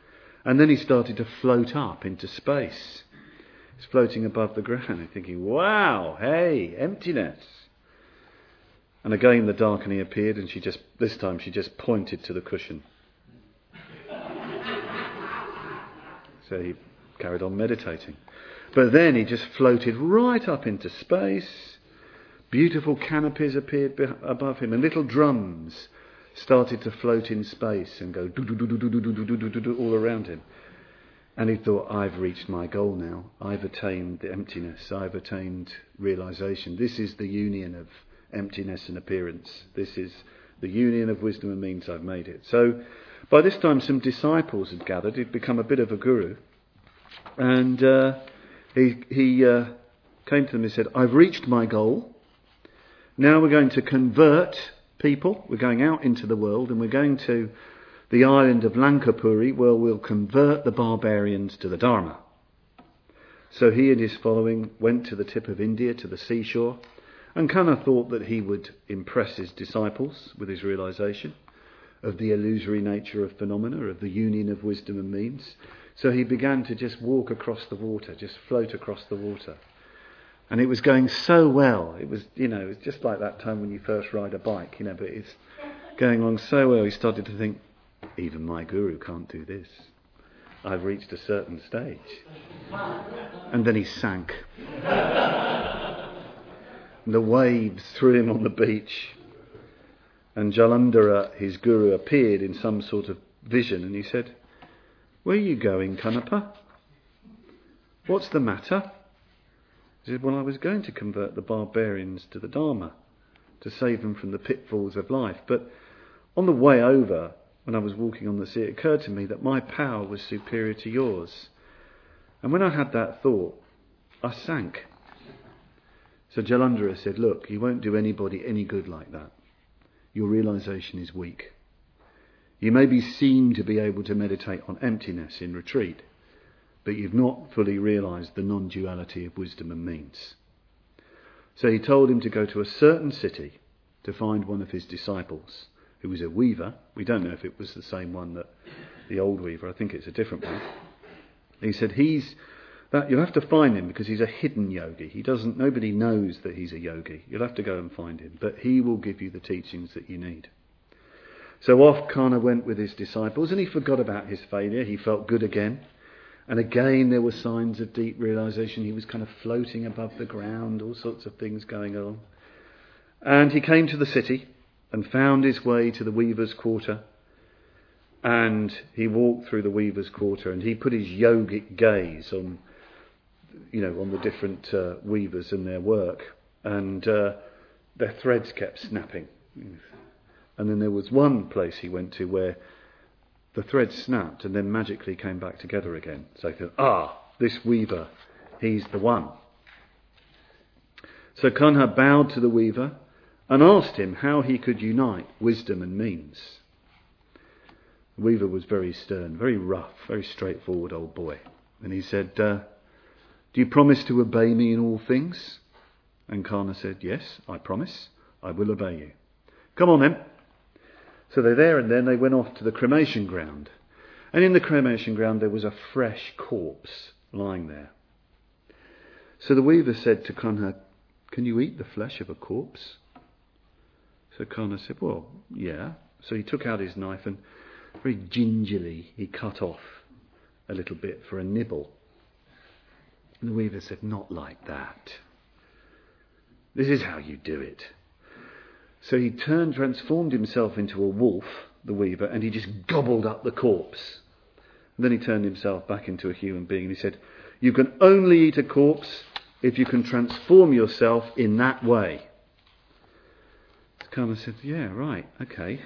And then he started to float up into space. He's floating above the ground and thinking, wow, hey, emptiness. And again the darkening appeared, and she just, this time she just pointed to the cushion. So he carried on meditating. But then he just floated right up into space. Beautiful canopies appeared be- above him, and little drums started to float in space and go do-do-do-do-do-do-do-do-do all around him. And he thought, I've reached my goal now. I've attained the emptiness. I've attained realization. This is the union of emptiness and appearance. This is the union of wisdom and means. I've made it. So by this time some disciples had gathered. He'd become a bit of a guru. And uh, he, he uh, came to them and said, I've reached my goal. Now we're going to convert people. We're going out into the world, and we're going to the island of Lankapuri, where we'll convert the barbarians to the Dharma. So he and his following went to the tip of India, to the seashore, and Kanha thought that he would impress his disciples with his realization of the illusory nature of phenomena, of the union of wisdom and means. So he began to just walk across the water, just float across the water. And it was going so well. It was, you know, it was just like that time when you first ride a bike, you know, but it's going along so well. He started to think, even my guru can't do this. I've reached a certain stage. And then he sank. And the waves threw him on the beach. And Jalandhara, his guru, appeared in some sort of vision, and he said, where are you going, Kanapa? What's the matter? He said, well, I was going to convert the barbarians to the Dharma, to save them from the pitfalls of life. But on the way over, when I was walking on the sea, it occurred to me that my power was superior to yours. And when I had that thought, I sank. So Jalandhara said, look, you won't do anybody any good like that. Your realization is weak. You may be seen to be able to meditate on emptiness in retreat, but you've not fully realised the non-duality of wisdom and means. So he told him to go to a certain city to find one of his disciples, who was a weaver. We don't know if it was the same one that the old weaver. I think it's a different one. He said, he's that you'll have to find him because he's a hidden yogi. He doesn't. Nobody knows that he's a yogi. You'll have to go and find him, but he will give you the teachings that you need. So off Kanha went with his disciples, and he forgot about his failure. He felt good again. And again there were signs of deep realisation. He was kind of floating above the ground, all sorts of things going on. And he came to the city and found his way to the weaver's quarter. And he walked through the weaver's quarter, and he put his yogic gaze on, you know, on the different uh, weavers and their work. And uh, their threads kept snapping. And then there was one place he went to where the thread snapped and then magically came back together again. So he thought, ah, this weaver, he's the one. So Kanha bowed to the weaver and asked him how he could unite wisdom and means. The weaver was very stern, very rough, very straightforward old boy. And he said, uh, do you promise to obey me in all things? And Kanha said, yes, I promise, I will obey you. Come on then. So they there and then they went off to the cremation ground. And in the cremation ground there was a fresh corpse lying there. So the weaver said to Kanha, can you eat the flesh of a corpse? So Kanha said, well, yeah. So he took out his knife and very gingerly he cut off a little bit for a nibble. And the weaver said, not like that. This is how you do it. So he turned, transformed himself into a wolf, the weaver, and he just gobbled up the corpse. And then he turned himself back into a human being and he said, you can only eat a corpse if you can transform yourself in that way. So Kanha said, yeah, right, okay.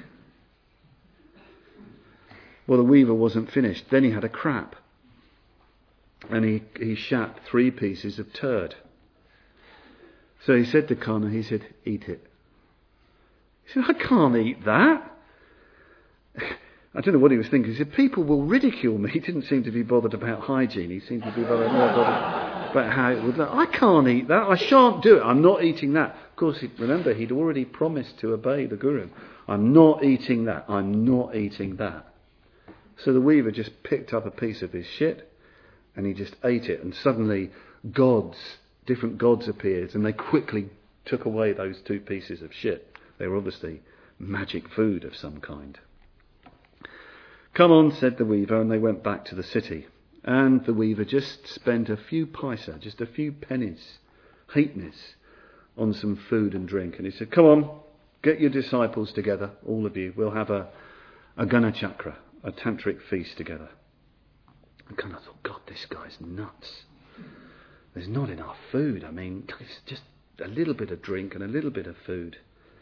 Well, the weaver wasn't finished. Then he had a crap. And he, he shat three pieces of turd. So he said to Kanha, he said, eat it. He said, I can't eat that. I don't know what he was thinking. He said, people will ridicule me. He didn't seem to be bothered about hygiene. He seemed to be bothered more bothered about how it would look. I can't eat that. I shan't do it. I'm not eating that. Of course, he, remember, he'd already promised to obey the Guru. I'm not eating that. I'm not eating that. So the weaver just picked up a piece of his shit and he just ate it, and suddenly gods, different gods appeared, and they quickly took away those two pieces of shit. They were obviously magic food of some kind. "Come on," said the weaver, and they went back to the city. And the weaver just spent a few paisa, just a few pennies, halfpennies, on some food and drink. And he said, "Come on, get your disciples together, all of you. We'll have a, a Ganachakra, a tantric feast together." And kind of thought, God, this guy's nuts. There's not enough food. I mean, it's just a little bit of drink and a little bit of food.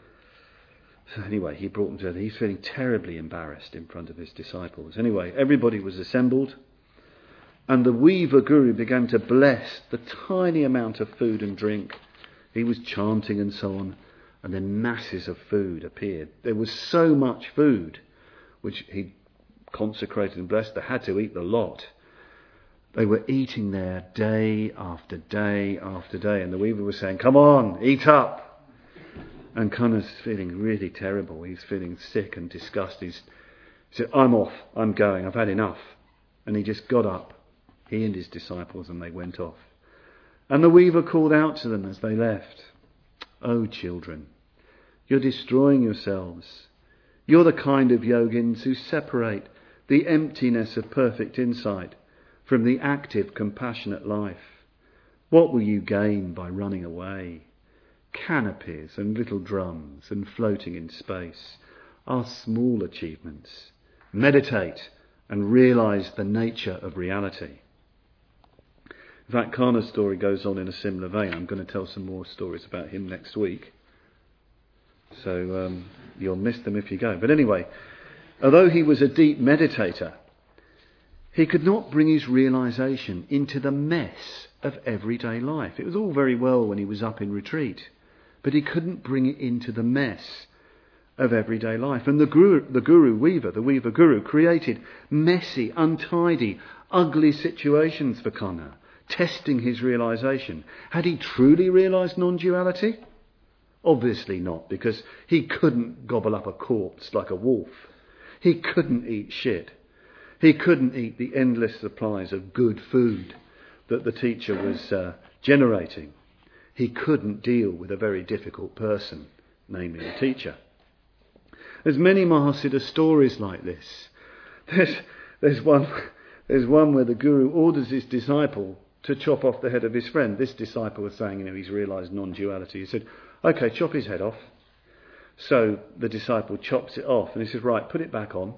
So anyway, he brought them together. He's feeling terribly embarrassed in front of his disciples. Anyway, everybody was assembled, and the weaver guru began to bless the tiny amount of food and drink. He was chanting and so on, and then masses of food appeared. There was so much food, which he consecrated and blessed, they had to eat the lot. They were eating there day after day after day, and the weaver was saying, "Come on, eat up." And Kanna's feeling really terrible. He's feeling sick and disgusted. He said, "I'm off, I'm going, I've had enough." And he just got up, he and his disciples, and they went off. And the weaver called out to them as they left, "Oh children, you're destroying yourselves. You're the kind of yogins who separate the emptiness of perfect insight from the active, compassionate life. What will you gain by running away? Canopies and little drums and floating in space are small achievements. Meditate and realise the nature of reality." In fact, Kanna's story goes on in a similar vein. I'm going to tell some more stories about him next week. So um, you'll miss them if you go. But anyway, although he was a deep meditator, he could not bring his realisation into the mess of everyday life. It was all very well when he was up in retreat, but he couldn't bring it into the mess of everyday life. And the guru, the guru weaver, the weaver guru, created messy, untidy, ugly situations for Kanna, testing his realisation. Had he truly realised non-duality? Obviously not, because he couldn't gobble up a corpse like a wolf. He couldn't eat shit. He couldn't eat the endless supplies of good food that the teacher was uh, generating. He couldn't deal with a very difficult person, namely the teacher. There's many Mahasiddha stories like this. There's, there's, one, there's one where the guru orders his disciple to chop off the head of his friend. This disciple was saying, you know, he's realised non-duality. He said, "Okay, chop his head off." So the disciple chops it off and he says, "Right, put it back on."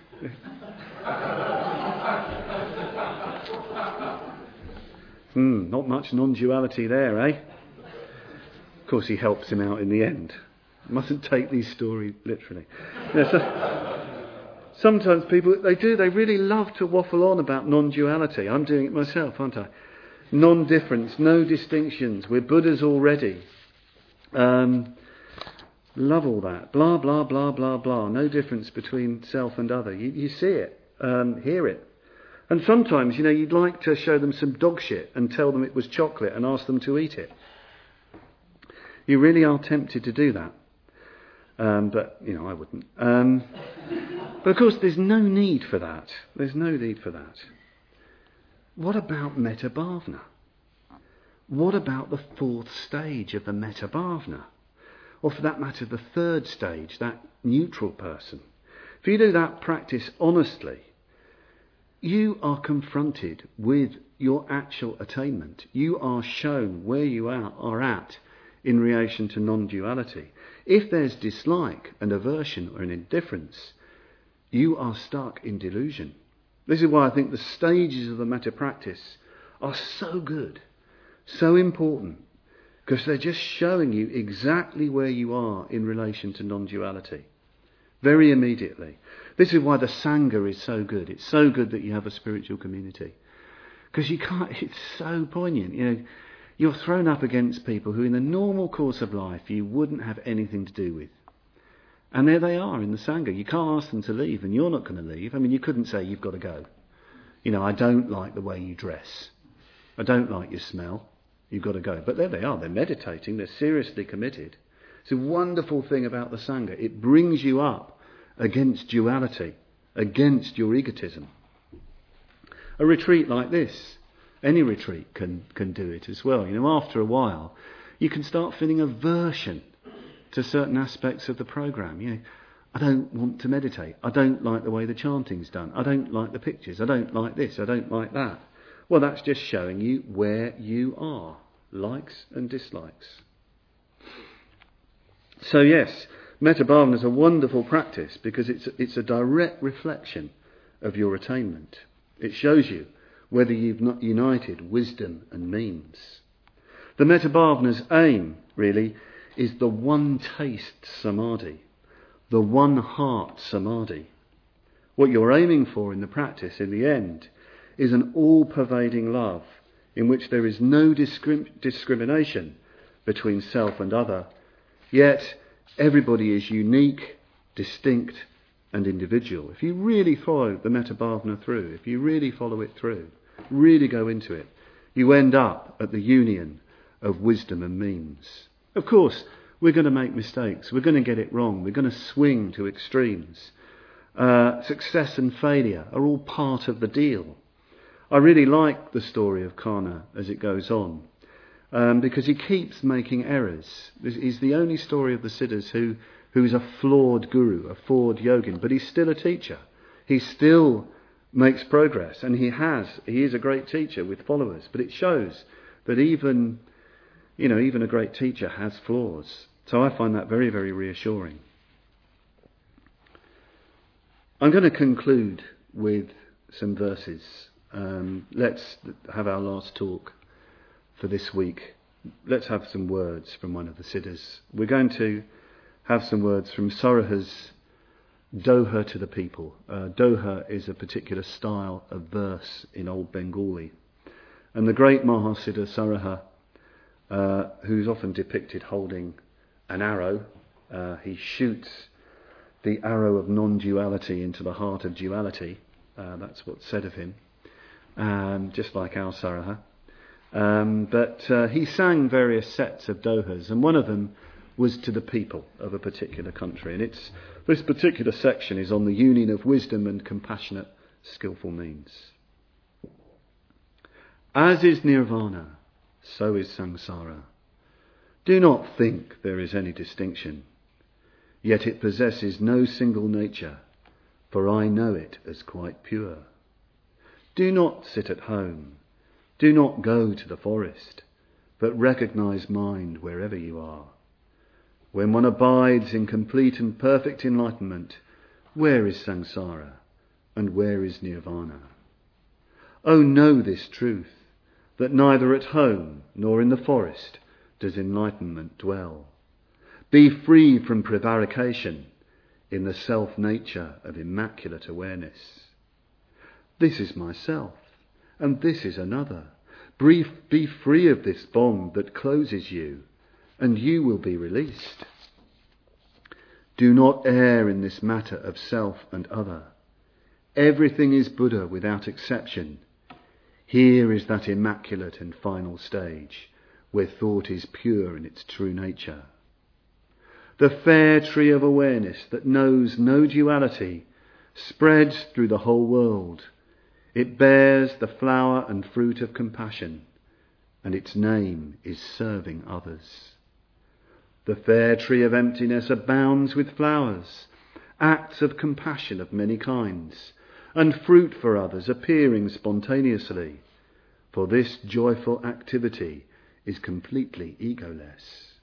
Hmm, not much non-duality there, eh? Of course, he helps him out in the end. You mustn't take these stories literally. You know, so, sometimes people, they do, they really love to waffle on about non-duality. I'm doing it myself, aren't I? Non-difference, no distinctions. We're Buddhas already. Um, love all that. Blah, blah, blah, blah, blah. No difference between self and other. You, you see it, um, hear it. And sometimes, you know, you'd like to show them some dog shit and tell them it was chocolate and ask them to eat it. You really are tempted to do that. Um, but, you know, I wouldn't. Um, but of course, there's no need for that. There's no need for that. What about Metta Bhavana? What about the fourth stage of the Metta Bhavana? Or for that matter, the third stage, that neutral person. If you do that practice honestly, you are confronted with your actual attainment. You are shown where you are, are at in relation to non-duality. If there's dislike and aversion or an indifference, you are stuck in delusion. This is why I think the stages of the metta practice are so good, so important, because they're just showing you exactly where you are in relation to non-duality, very immediately. This is why the Sangha is so good. It's so good that you have a spiritual community, because you can't. It's so poignant. You know, you're thrown up against people who, in the normal course of life, you wouldn't have anything to do with. And there they are in the Sangha. You can't ask them to leave, and you're not going to leave. I mean, you couldn't say, "You've got to go. You know, I don't like the way you dress. I don't like your smell. You've got to go." But there they are. They're meditating. They're seriously committed. It's a wonderful thing about the Sangha. It brings you up against duality against your egotism. A retreat like this, any retreat can, can do it as well. You know, after a while, you can start feeling aversion to certain aspects of the programme. You know, I don't want to meditate. I don't like the way the chanting's done. I don't like the pictures. I don't like this. I don't like that. Well, that's just showing you where you are. Likes and dislikes. So yes, Metta Bhavana is a wonderful practice because it's it's a direct reflection of your attainment. It shows you whether you've not united wisdom and means. The Metta Bhavana's aim, really, is the one taste samadhi, the one heart samadhi. What you're aiming for in the practice, in the end, is an all-pervading love in which there is no discrim- discrimination between self and other, yet everybody is unique, distinct and individual. If you really follow the Metta Bhavana through, if you really follow it through, really go into it, you end up at the union of wisdom and means. Of course, we're going to make mistakes. We're going to get it wrong. We're going to swing to extremes. Uh, success and failure are all part of the deal. I really like the story of Karna as it goes on, um, because he keeps making errors. He's the only story of the Siddhas who, who is a flawed guru, a flawed yogin, but he's still a teacher. He still makes progress, and he has. He is a great teacher with followers, but it shows that even, you know, even a great teacher has flaws. So I find that very, very reassuring. I'm going to conclude with some verses. Um, let's have our last talk for this week. Let's have some words from one of the Siddhas. We're going to have some words from Saraha's Doha to the People. Uh, Doha is a particular style of verse in Old Bengali. And the great Mahasiddha Saraha, uh, who's often depicted holding an arrow, uh, he shoots the arrow of non-duality into the heart of duality. Uh, that's what's said of him. Um, just like our Saraha. Um, but uh, he sang various sets of dohas, and one of them was to the people of a particular country. And it's this particular section is on the union of wisdom and compassionate, skillful means. As is nirvana, so is samsara. Do not think there is any distinction, yet it possesses no single nature, for I know it as quite pure. Do not sit at home, do not go to the forest, but recognize mind wherever you are. When one abides in complete and perfect enlightenment, where is samsara and where is nirvana? Oh, know this truth, that neither at home nor in the forest does enlightenment dwell. Be free from prevarication in the self-nature of immaculate awareness. This is myself, and this is another. Be free of this bond that closes you, and you will be released. Do not err in this matter of self and other. Everything is Buddha without exception. Here is that immaculate and final stage, where thought is pure in its true nature. The fair tree of awareness that knows no duality spreads through the whole world. It bears the flower and fruit of compassion, and its name is serving others. The fair tree of emptiness abounds with flowers, acts of compassion of many kinds, and fruit for others appearing spontaneously, for this joyful activity is completely egoless.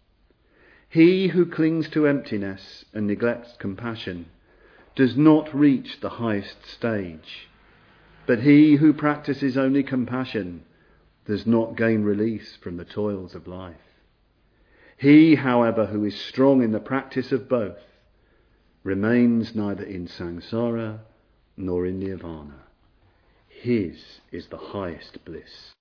He who clings to emptiness and neglects compassion does not reach the highest stage, but he who practices only compassion does not gain release from the toils of life. He, however, who is strong in the practice of both remains neither in samsara nor in nirvana. His is the highest bliss.